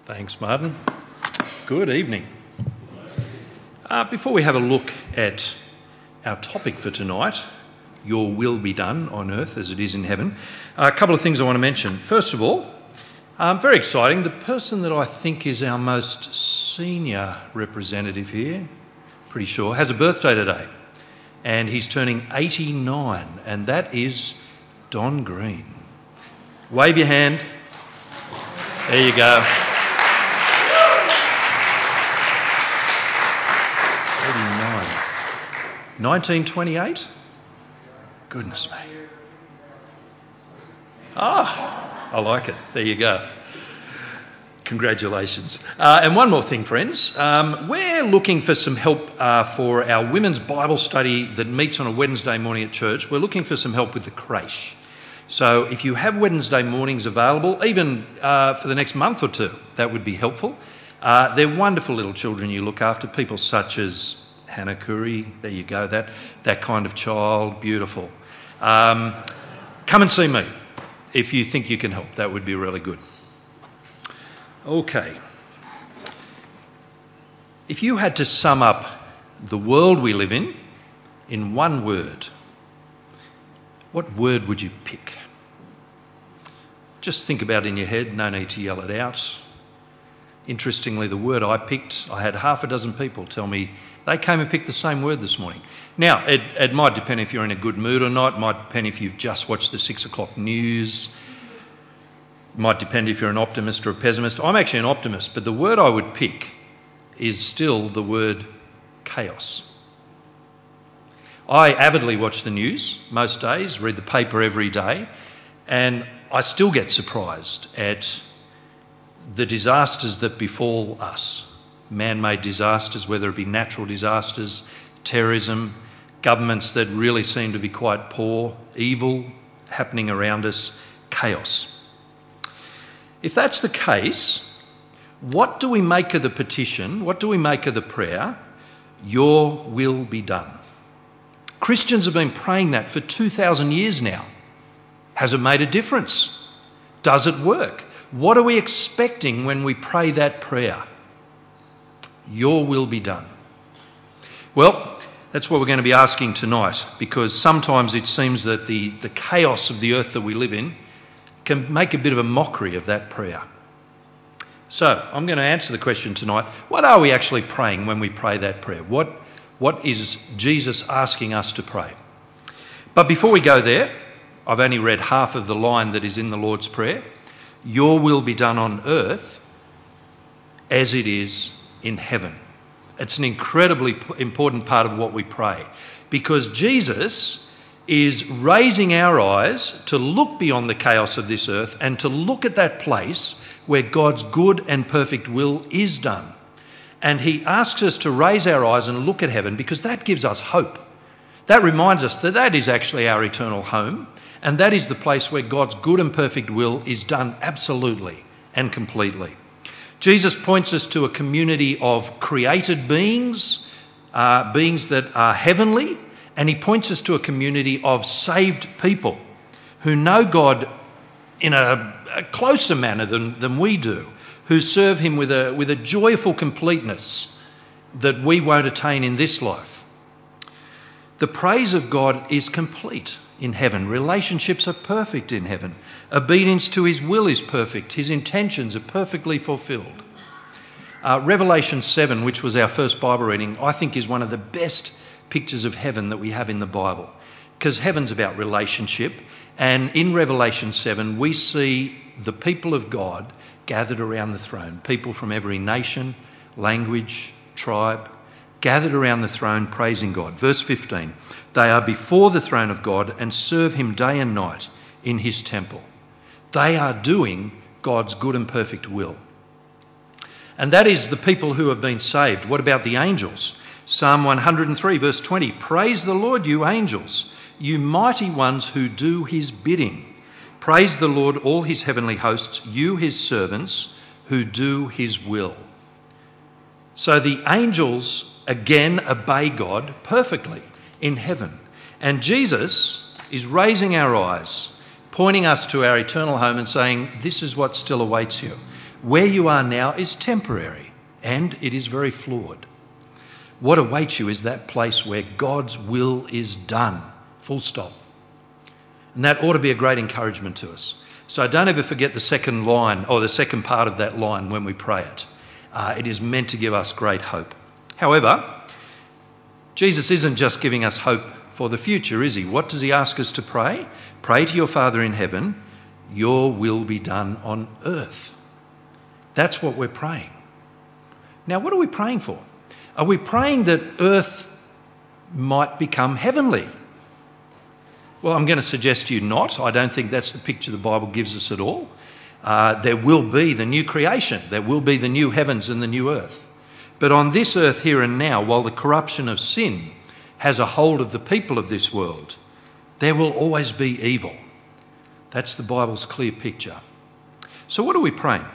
Thanks, Martin. Good evening. Before we have a look at our topic for tonight, your will be done on earth as it is in heaven, a couple of things I want to mention. First of all, very exciting, the person that I think is our most senior representative here, pretty sure, has a birthday today. And he's turning 89, and that is Don Green. Wave your hand. There you go. 89. 1928? Goodness me. I like it. There you go. Congratulations. And one more thing, friends. We're looking for some help for our women's Bible study that meets on a Wednesday morning at church. We're looking for some help with the creche. So if you have Wednesday mornings available, even for the next month or two, that would be helpful. They're wonderful little children you look after, people such as Hannah Curry. There you go, that kind of child, beautiful. Come and see me if you think you can help. That would be really good. Okay. If you had to sum up the world we live in one word, what word would you pick? Just think about it in your head, no need to yell it out. Interestingly, the word I picked, I had half a dozen people tell me they came and picked the same word this morning. Now, it might depend if you're in a good mood or not, it might depend if you've just watched the 6 o'clock news, it might depend if you're an optimist or a pessimist. I'm actually an optimist, but the word I would pick is still the word chaos. I avidly watch the news most days, read the paper every day, and I still get surprised at the disasters that befall us. Man-made disasters, whether it be natural disasters, terrorism, governments that really seem to be quite poor, evil happening around us, chaos. If that's the case, what do we make of the petition? What do we make of the prayer? Your will be done. Christians have been praying that for 2,000 years now. Has it made a difference? Does it work? What are we expecting when we pray that prayer? Your will be done. Well, that's what we're going to be asking tonight, because sometimes it seems that the chaos of the earth that we live in can make a bit of a mockery of that prayer. So I'm going to answer the question tonight, what are we actually praying when we pray that prayer? What is Jesus asking us to pray? But before we go there, I've only read half of the line that is in the Lord's Prayer. Your will be done on earth as it is in heaven. It's an incredibly important part of what we pray, because Jesus is raising our eyes to look beyond the chaos of this earth and to look at that place where God's good and perfect will is done. And he asks us to raise our eyes and look at heaven, because that gives us hope. That reminds us that that is actually our eternal home, and that is the place where God's good and perfect will is done absolutely and completely. Jesus points us to a community of created beings, beings that are heavenly, and he points us to a community of saved people who know God in a closer manner than we do, who serve him with a joyful completeness that we won't attain in this life. The praise of God is complete in heaven. Relationships are perfect in heaven. Obedience to his will is perfect. His intentions are perfectly fulfilled. Revelation 7, which was our first Bible reading, I think is one of the best pictures of heaven that we have in the Bible, because heaven's about relationship. And in Revelation 7, we see the people of God gathered around the throne, people from every nation, language, tribe, gathered around the throne praising God. Verse 15, they are before the throne of God and serve him day and night in his temple. They are doing God's good and perfect will. And that is the people who have been saved. What about the angels? Psalm 103 verse 20, praise the Lord, you angels, you mighty ones who do his bidding. Praise the Lord, all his heavenly hosts, you his servants who do his will. So the angels again obey God perfectly in heaven. And Jesus is raising our eyes, pointing us to our eternal home and saying, this is what still awaits you. Where you are now is temporary, and it is very flawed. What awaits you is that place where God's will is done, full stop. And that ought to be a great encouragement to us. So don't ever forget the second line, or the second part of that line when we pray it. It is meant to give us great hope. However, Jesus isn't just giving us hope for the future, is he? What does he ask us to pray? Pray to your Father in heaven, your will be done on earth. That's what we're praying. Now, what are we praying for? Are we praying that earth might become heavenly? Well, I'm going to suggest to you not. I don't think that's the picture the Bible gives us at all. There will be the new creation. There will be the new heavens and the new earth. But on this earth here and now, while the corruption of sin has a hold of the people of this world, there will always be evil. That's the Bible's clear picture. So what are we praying?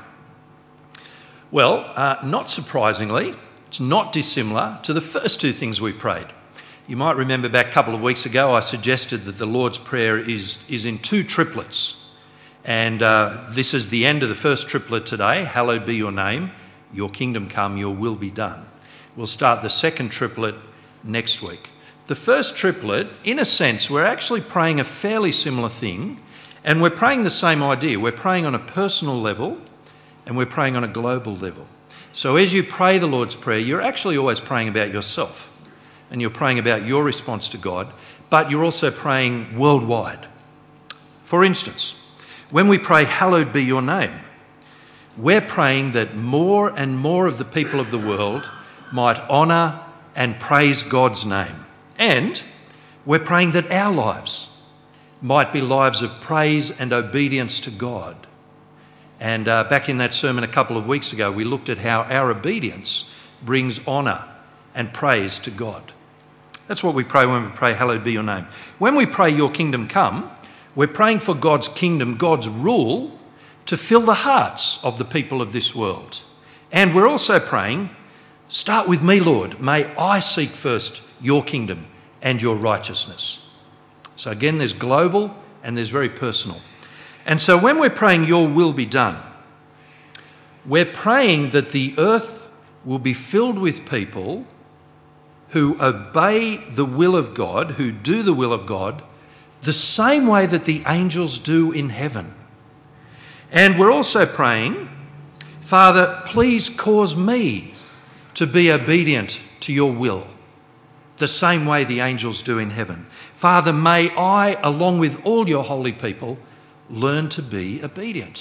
Well, not surprisingly, it's not dissimilar to the first two things we prayed. You might remember back a couple of weeks ago, I suggested that the Lord's Prayer is in two triplets. And this is the end of the first triplet today. Hallowed be your name, your kingdom come, your will be done. We'll start the second triplet next week. The first triplet, in a sense, we're actually praying a fairly similar thing, and we're praying the same idea. We're praying on a personal level, and we're praying on a global level. So as you pray the Lord's Prayer, you're actually always praying about yourself, and you're praying about your response to God, but you're also praying worldwide. For instance, when we pray, hallowed be your name, we're praying that more and more of the people of the world might honour and praise God's name. And we're praying that our lives might be lives of praise and obedience to God. And back in that sermon a couple of weeks ago, we looked at how our obedience brings honour and praise to God. That's what we pray when we pray, hallowed be your name. When we pray, your kingdom come, we're praying for God's kingdom, God's rule, to fill the hearts of the people of this world. And we're also praying, start with me, Lord. May I seek first your kingdom and your righteousness. So again, there's global and there's very personal. And so when we're praying, your will be done, we're praying that the earth will be filled with people who obey the will of God, who do the will of God, the same way that the angels do in heaven. And we're also praying, Father, please cause me to be obedient to your will, the same way the angels do in heaven. Father, may I, along with all your holy people, learn to be obedient.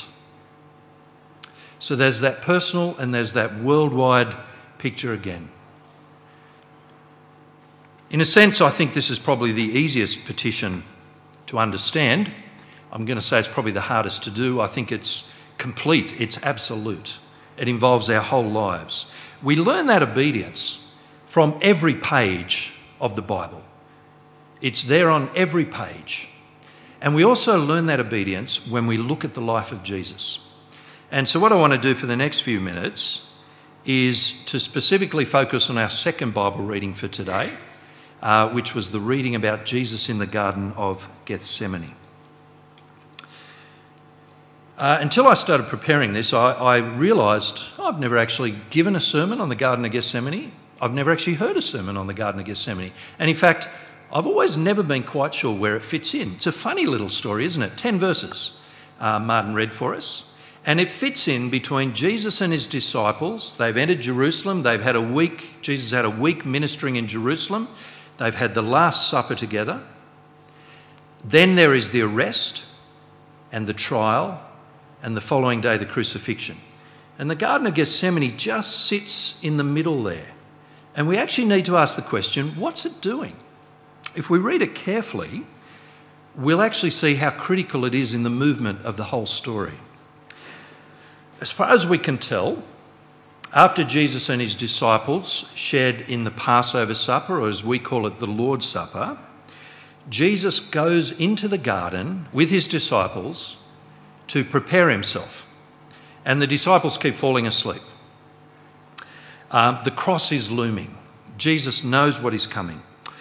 So there's that personal and there's that worldwide picture again. In a sense, I think this is probably the easiest petition to understand. I'm going to say it's probably the hardest to do. I think it's complete, it's absolute. It involves our whole lives. We learn that obedience from every page of the Bible. It's there on every page. And we also learn that obedience when we look at the life of Jesus. And so what I want to do for the next few minutes is to specifically focus on our second Bible reading for today, which was the reading about Jesus in the Garden of Gethsemane. Until I started preparing this, I realised I've never actually given a sermon on the Garden of Gethsemane. I've never actually heard a sermon on the Garden of Gethsemane. And in fact, I've always never been quite sure where it fits in. It's a funny little story, isn't it? 10 verses Martin read for us. And it fits in between Jesus and his disciples. They've entered Jerusalem. They've had a week. Jesus had a week ministering in Jerusalem. They've had the Last Supper together. Then there is the arrest and the trial and the following day the crucifixion. And the Garden of Gethsemane just sits in the middle there. And we actually need to ask the question, what's it doing? If we read it carefully, we'll actually see how critical it is in the movement of the whole story. As far as we can tell, after Jesus and his disciples shared in the Passover supper, or as we call it, the Lord's Supper, Jesus goes into the garden with his disciples to prepare himself. And the disciples keep falling asleep. The cross is looming. Jesus knows what is coming.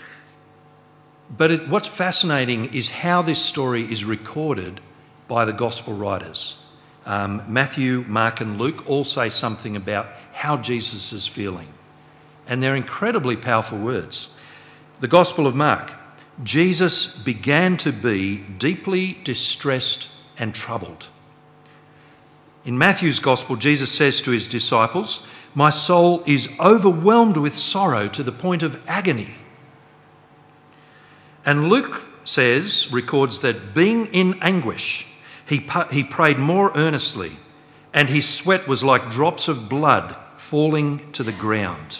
But what's fascinating is how this story is recorded by the gospel writers. Matthew, Mark and Luke all say something about how Jesus is feeling. And they're incredibly powerful words. The Gospel of Mark, Jesus began to be deeply distressed and troubled. In Matthew's Gospel, Jesus says to his disciples, "My soul is overwhelmed with sorrow to the point of agony." And Luke records that being in anguish, he prayed more earnestly, and his sweat was like drops of blood falling to the ground,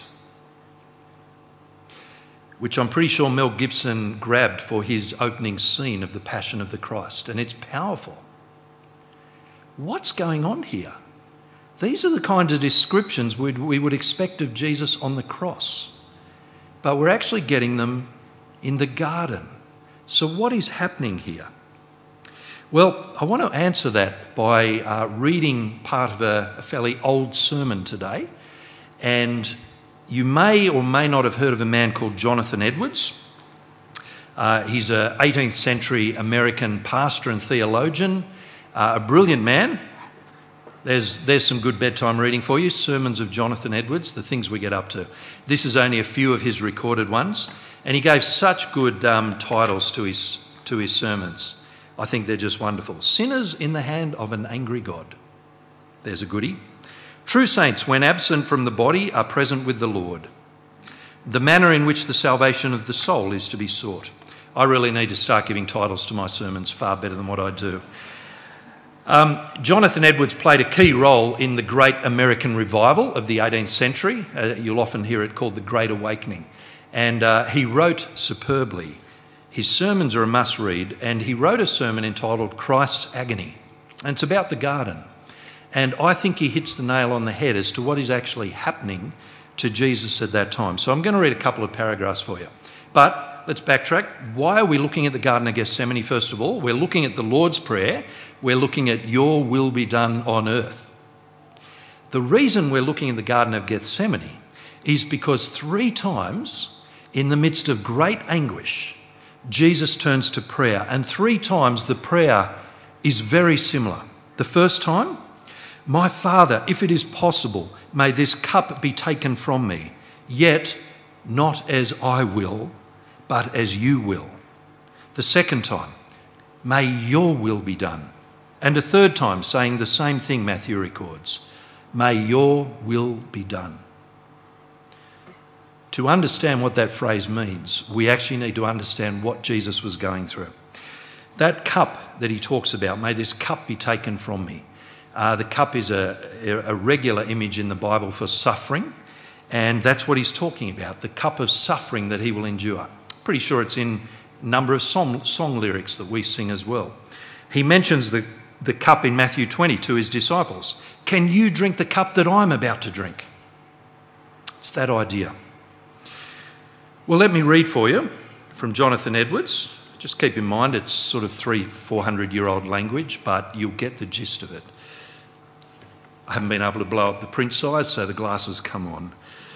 which I'm pretty sure Mel Gibson grabbed for his opening scene of the Passion of the Christ, and it's powerful. What's going on here? These are the kinds of descriptions we would expect of Jesus on the cross, but we're actually getting them in the garden. So what is happening here? Well, I want to answer that by reading part of a fairly old sermon today. And you may or may not have heard of a man called Jonathan Edwards. He's an 18th century American pastor and theologian, a brilliant man. There's some good bedtime reading for you, Sermons of Jonathan Edwards, the things we get up to. This is only a few of his recorded ones. And he gave such good titles to his sermons. I think they're just wonderful. Sinners in the Hand of an Angry God. There's a goodie. True saints, when absent from the body, are present with the Lord. The manner in which the salvation of the soul is to be sought. I really need to start giving titles to my sermons far better than what I do. Jonathan Edwards played a key role in the great American revival of the 18th century. You'll often hear it called the Great Awakening. And he wrote superbly. His sermons are a must-read, and he wrote a sermon entitled Christ's Agony. And it's about the garden. And I think he hits the nail on the head as to what is actually happening to Jesus at that time. So I'm going to read a couple of paragraphs for you. But let's backtrack. Why are we looking at the Garden of Gethsemane, first of all? We're looking at the Lord's Prayer. We're looking at your will be done on earth. The reason we're looking at the Garden of Gethsemane is because 3 times in the midst of great anguish, Jesus turns to prayer, and 3 times the prayer is very similar. The first time, "My Father, if it is possible, may this cup be taken from me, yet not as I will, but as you will." The second time, "May your will be done." And a third time, saying the same thing, Matthew records, "May your will be done." To understand what that phrase means, we actually need to understand what Jesus was going through. That cup that he talks about, "May this cup be taken from me." The cup is a regular image in the Bible for suffering, and that's what he's talking about, the cup of suffering that he will endure. Pretty sure it's in a number of song lyrics that we sing as well. He mentions the cup in Matthew 20 to his disciples. "Can you drink the cup that I'm about to drink?" It's that idea. Well, let me read for you from Jonathan Edwards. Just keep in mind it's sort of 300-400-year-old language, but you'll get the gist of it. I haven't been able to blow up the print size, so the glasses come on.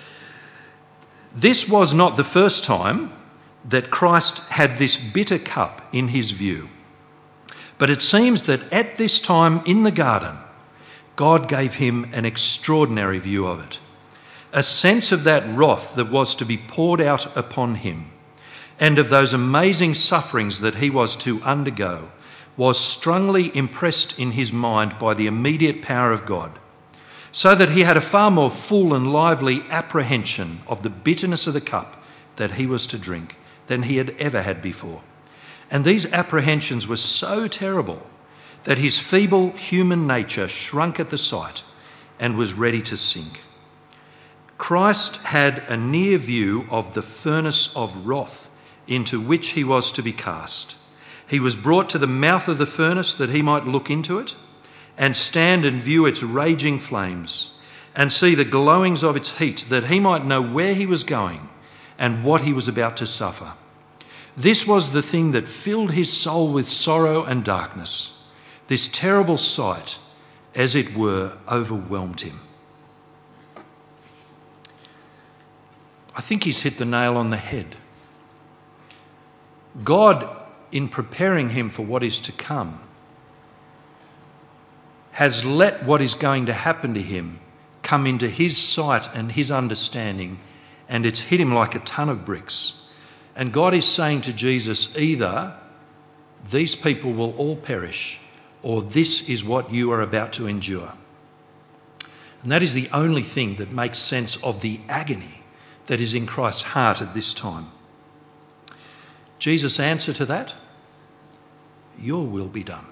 "This was not the first time that Christ had this bitter cup in his view. But it seems that at this time in the garden, God gave him an extraordinary view of it, a sense of that wrath that was to be poured out upon him, and of those amazing sufferings that he was to undergo, was strongly impressed in his mind by the immediate power of God, so that he had a far more full and lively apprehension of the bitterness of the cup that he was to drink than he had ever had before. And these apprehensions were so terrible that his feeble human nature shrunk at the sight and was ready to sink. Christ had a near view of the furnace of wrath into which he was to be cast. He was brought to the mouth of the furnace that he might look into it and stand and view its raging flames and see the glowings of its heat, that he might know where he was going and what he was about to suffer. This was the thing that filled his soul with sorrow and darkness. This terrible sight, as it were, overwhelmed him. I think he's hit the nail on the head. God, in preparing him for what is to come, has let what is going to happen to him come into his sight and his understanding, and it's hit him like a ton of bricks. And God is saying to Jesus, either these people will all perish, or this is what you are about to endure. And that is the only thing that makes sense of the agony that is in Christ's heart at this time. Jesus' answer to that? Your will be done.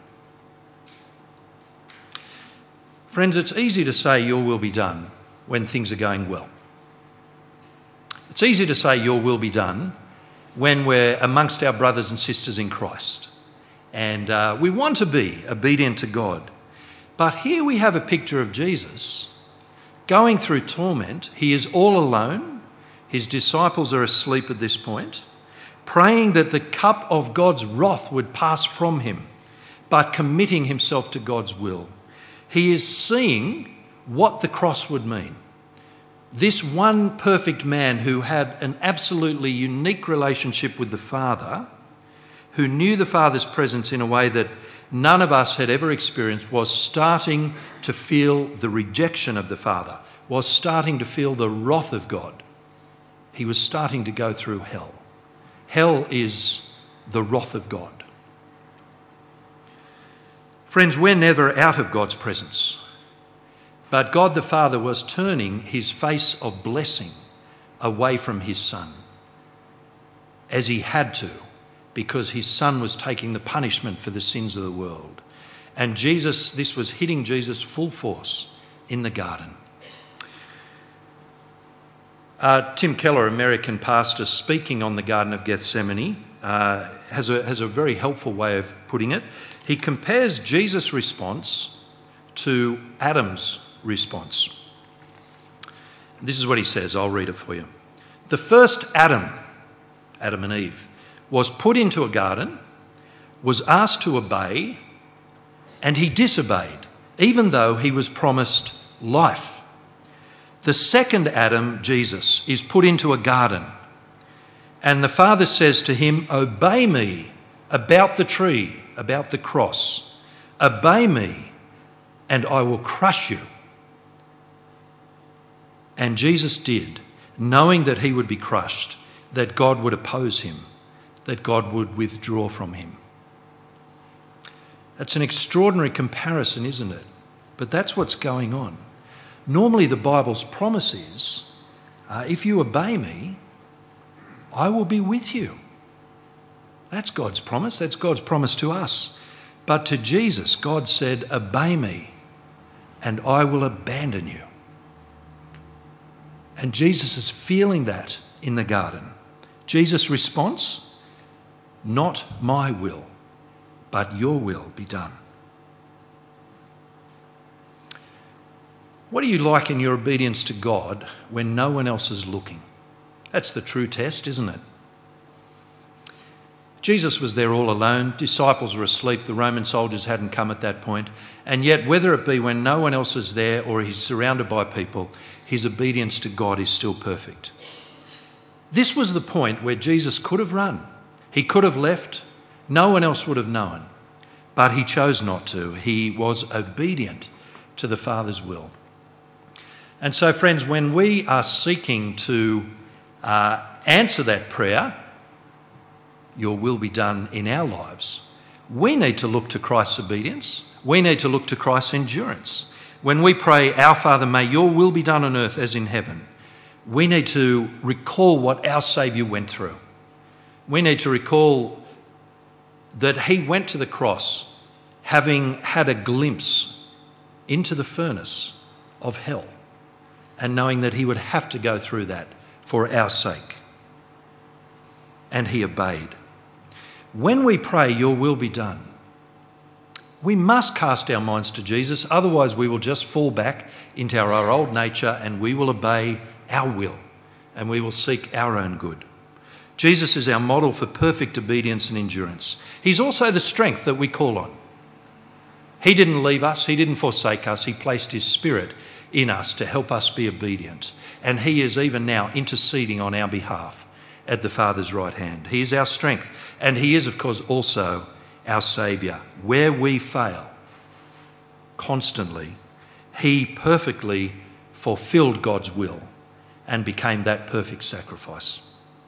Friends, it's easy to say your will be done when things are going well. It's easy to say your will be done when we're amongst our brothers and sisters in Christ and we want to be obedient to God. But here we have a picture of Jesus going through torment. He is all alone. His disciples are asleep at this point, praying that the cup of God's wrath would pass from him, but committing himself to God's will. He is seeing what the cross would mean. This one perfect man who had an absolutely unique relationship with the Father, who knew the Father's presence in a way that none of us had ever experienced, was starting to feel the rejection of the Father, was starting to feel the wrath of God. He was starting to go through hell. Hell is the wrath of God. Friends, we're never out of God's presence, but God the Father was turning his face of blessing away from his Son, as he had to, because his Son was taking the punishment for the sins of the world. And this was hitting Jesus full force in the garden. Tim Keller, American pastor, speaking on the Garden of Gethsemane, has a very helpful way of putting it. He compares Jesus' response to Adam's response. This is what he says. I'll read it for you. The first Adam and Eve, was put into a garden, was asked to obey, and he disobeyed, even though he was promised life. The second Adam, Jesus, is put into a garden, and the Father says to him, obey me about the tree, about the cross. Obey me and I will crush you. And Jesus did, knowing that he would be crushed, that God would oppose him, that God would withdraw from him. That's an extraordinary comparison, isn't it? But that's what's going on. Normally the Bible's promise is, if you obey me, I will be with you. That's God's promise. That's God's promise to us. But to Jesus, God said, obey me and I will abandon you. And Jesus is feeling that in the garden. Jesus' response, not my will, but your will be done. What are you like in your obedience to God when no one else is looking? That's the true test, isn't it? Jesus was there all alone. Disciples were asleep. The Roman soldiers hadn't come at that point. And yet, whether it be when no one else is there or he's surrounded by people, his obedience to God is still perfect. This was the point where Jesus could have run. He could have left. No one else would have known. But he chose not to. He was obedient to the Father's will. And so, friends, when we are seeking to answer that prayer, your will be done in our lives, we need to look to Christ's obedience. We need to look to Christ's endurance. When we pray, our Father, may your will be done on earth as in heaven, we need to recall what our Saviour went through. We need to recall that he went to the cross having had a glimpse into the furnace of hell and knowing that he would have to go through that for our sake. And he obeyed. When we pray, your will be done, we must cast our minds to Jesus, otherwise we will just fall back into our old nature and we will obey our will and we will seek our own good. Jesus is our model for perfect obedience and endurance. He's also the strength that we call on. He didn't leave us, he didn't forsake us, he placed his Spirit in us to help us be obedient. And he is even now interceding on our behalf at the Father's right hand. He is our strength, and he is, of course, also our Saviour. Where we fail, constantly, he perfectly fulfilled God's will and became that perfect sacrifice.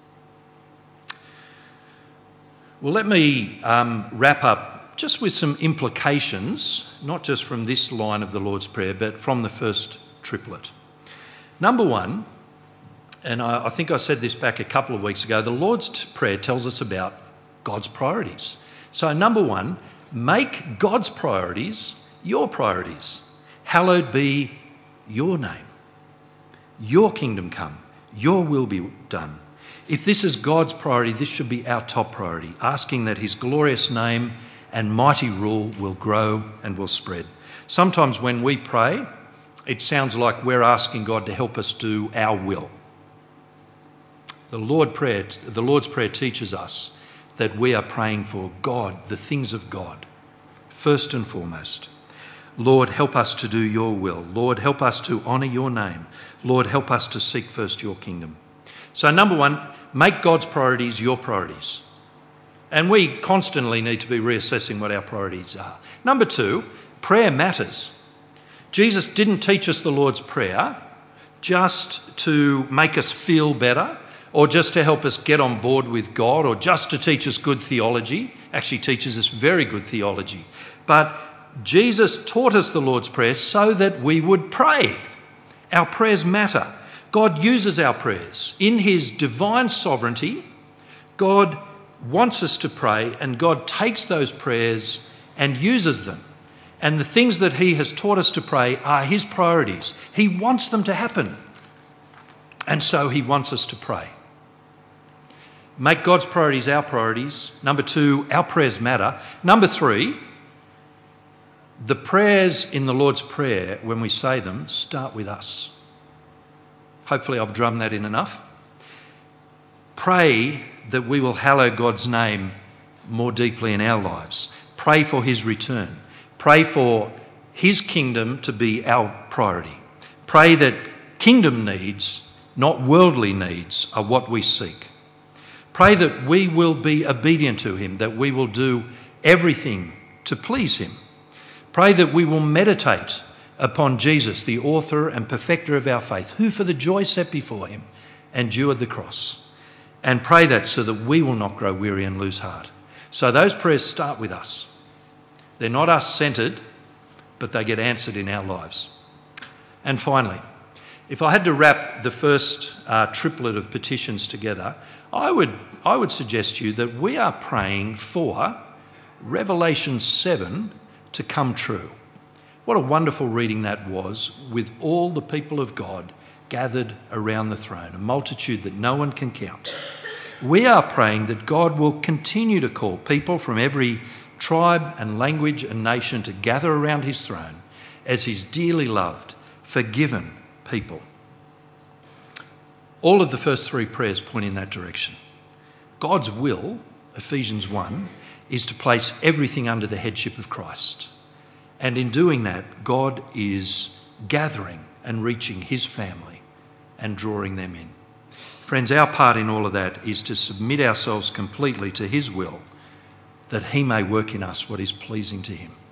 Well, let me wrap up just with some implications, not just from this line of the Lord's Prayer, but from the first triplet. Number one, and I think I said this back a couple of weeks ago, the Lord's Prayer tells us about God's priorities. So number one, make God's priorities your priorities. Hallowed be your name. Your kingdom come. Your will be done. If this is God's priority, this should be our top priority, asking that his glorious name and mighty rule will grow and will spread. Sometimes when we pray, it sounds like we're asking God to help us do our will. The Lord's Prayer teaches us that we are praying for God, the things of God, first and foremost. Lord, help us to do your will. Lord, help us to honour your name. Lord, help us to seek first your kingdom. So number one, make God's priorities your priorities. And we constantly need to be reassessing what our priorities are. Number two, prayer matters. Jesus didn't teach us the Lord's Prayer just to make us feel better or just to help us get on board with God or just to teach us good theology. Actually teaches us very good theology. But Jesus taught us the Lord's Prayer so that we would pray. Our prayers matter. God uses our prayers. In his divine sovereignty, God wants us to pray, and God takes those prayers and uses them. And the things that he has taught us to pray are his priorities. He wants them to happen. And so he wants us to pray. Make God's priorities our priorities. Number two, our prayers matter. Number three, the prayers in the Lord's Prayer, when we say them, start with us. Hopefully I've drummed that in enough. Pray that we will hallow God's name more deeply in our lives. Pray for his return. Pray for his kingdom to be our priority. Pray that kingdom needs, not worldly needs, are what we seek. Pray that we will be obedient to him, that we will do everything to please him. Pray that we will meditate upon Jesus, the author and perfecter of our faith, who for the joy set before him endured the cross. And pray that so that we will not grow weary and lose heart. So those prayers start with us. They're not us-centred, but they get answered in our lives. And finally, if I had to wrap the first triplet of petitions together, I would suggest to you that we are praying for Revelation 7 to come true. What a wonderful reading that was, with all the people of God gathered around the throne, a multitude that no one can count. We are praying that God will continue to call people from every tribe and language and nation to gather around his throne as his dearly loved, forgiven people. All of the first three prayers point in that direction. God's will, Ephesians 1, is to place everything under the headship of Christ. And in doing that, God is gathering and reaching his family and drawing them in. Friends, our part in all of that is to submit ourselves completely to his will, that he may work in us what is pleasing to him.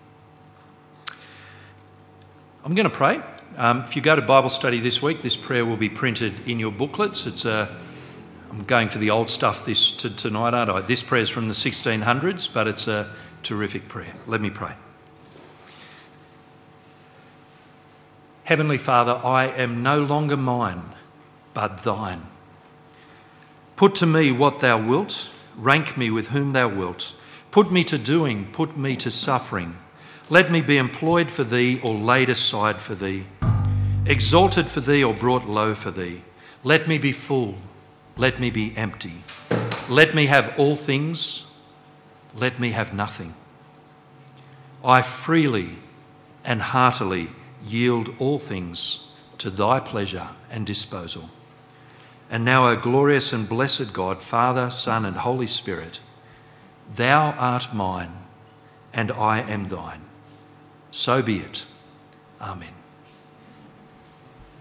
I'm going to pray. If you go to Bible study this week, this prayer will be printed in your booklets. I'm going for the old stuff tonight, aren't I? This prayer is from the 1600s, but it's a terrific prayer. Let me pray. Heavenly Father, I am no longer mine, but thine. Put to me what thou wilt, rank me with whom thou wilt. Put me to doing, put me to suffering. Let me be employed for thee or laid aside for thee, exalted for thee or brought low for thee. Let me be full, let me be empty. Let me have all things, let me have nothing. I freely and heartily yield all things to thy pleasure and disposal. And now, O glorious and blessed God, Father, Son, and Holy Spirit, thou art mine, and I am thine. So be it. Amen.